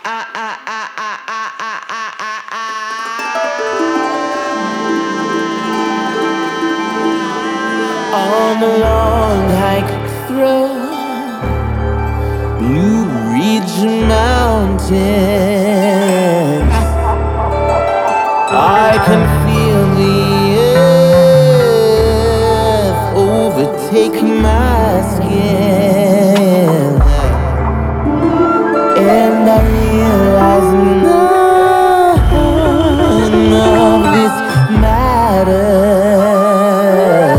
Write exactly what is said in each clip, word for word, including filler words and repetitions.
On a long hike through Blue Ridge Mountains, I can feel the earth overtake my skin, and I realize none of this matters,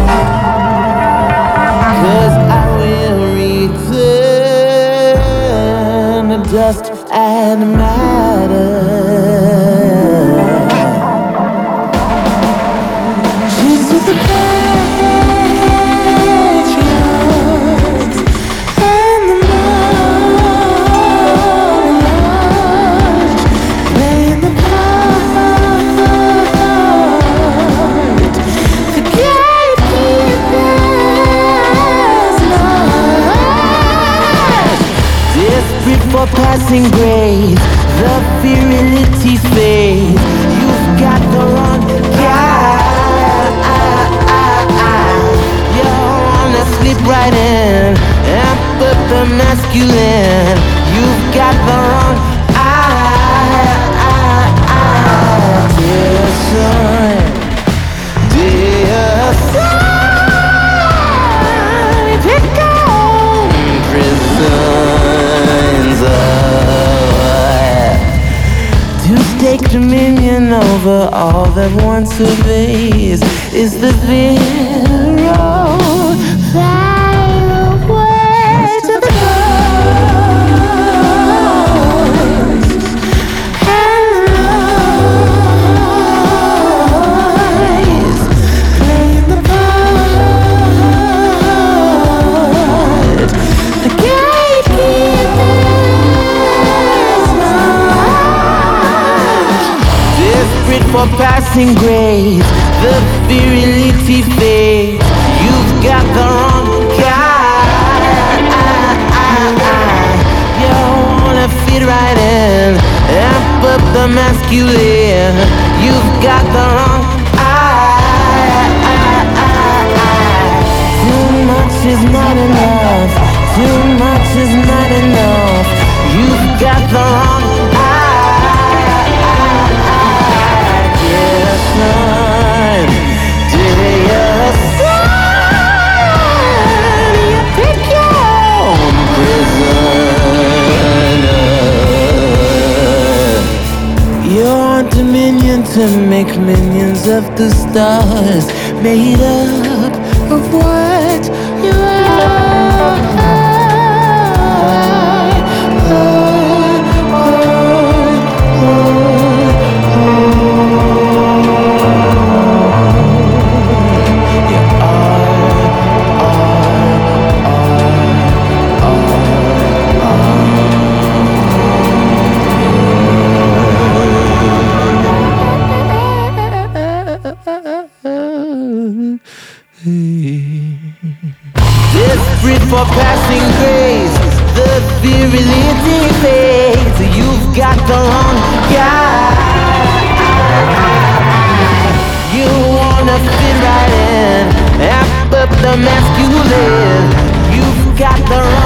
'cause I will return to dust and matter. She's with the patriots and the monarchs, playing the part, the gatekeepers night. Desperate for passing grades, the virility fades. You've got the wrong guy. You wanna slip right in and put the masculine. You've got the wrong eye. Dear son, dear son, pick on prisons to take dominion over all that one surveys is the zero far away to the coast and the noise, playing the part, the gatekeepers night. Desperate for passing grades, the virility fades. You've got the wrong guy. You wanna fit right in and put the masculine. You've got the wrong eye. Too much is not enough. Too much is not enough. You've got the wrong eye. Dear son, dear son, you pick your own prisoner. You want dominion to make minions of the stars, made up of what you are. Desperate for passing grades, the virility fades. You've got the wrong guy. You wanna fit right in and put the masculine. You've got the wrong